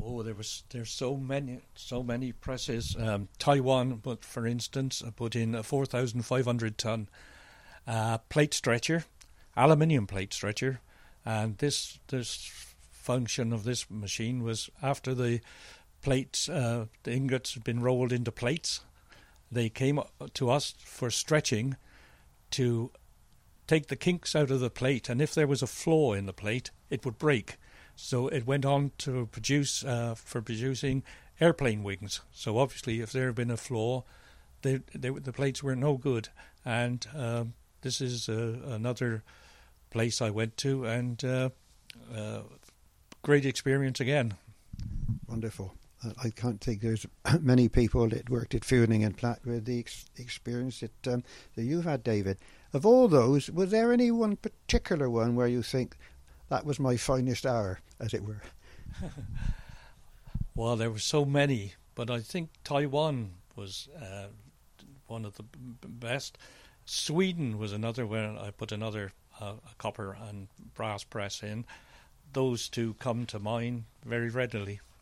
Oh, there's so many presses. Taiwan, but for instance, put in a 4,500 ton plate stretcher, aluminium plate stretcher, and this function of this machine was after the plates, the ingots had been rolled into plates. They came to us for stretching to take the kinks out of the plate, and if there was a flaw in the plate, it would break. So it went on to produce for producing airplane wings. So obviously, if there had been a flaw, the plates were no good. And this is another place I went to, and great experience again. Wonderful. I can't think there's many people that worked at Fueling and Platt with the experience that you've had, David. Of all those, was there any one particular one where you think that was my finest hour, as it were? Well, there were so many, but I think Taiwan was one of the best. Sweden was another where I put another copper and brass press in. Those two come to mind very readily.